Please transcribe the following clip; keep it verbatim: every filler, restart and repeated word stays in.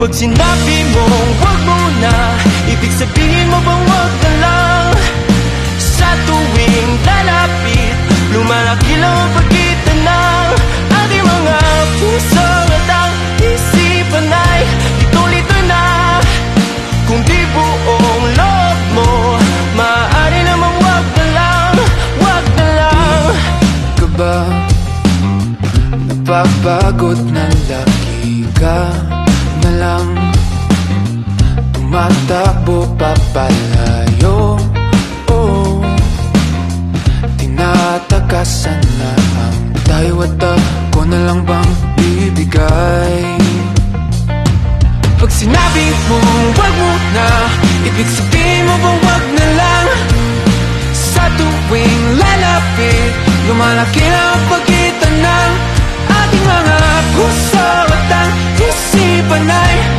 Pag sinabi mong wag mo na, ibig sabihin mo bang wag na lang? Sa tuwing lalapit, lumalaki lang ang pagitan ng ating mga puso at ang isipan ay lito-lito na. Kung di buong loob mo, maaari namang wag na lang, wag na lang. Ka ba napapagod na lagi ka na lang tumatakbo papalayo? Oh, tinatakasan na ang tayo at ako na lang bang bibigay? Pag sinabi mong wag mo na, ibig sabihin mo bang wag na lang? Sa tuwing lalapit, lumalaki na ang pagitan ng ating mga puso at ang isipan ay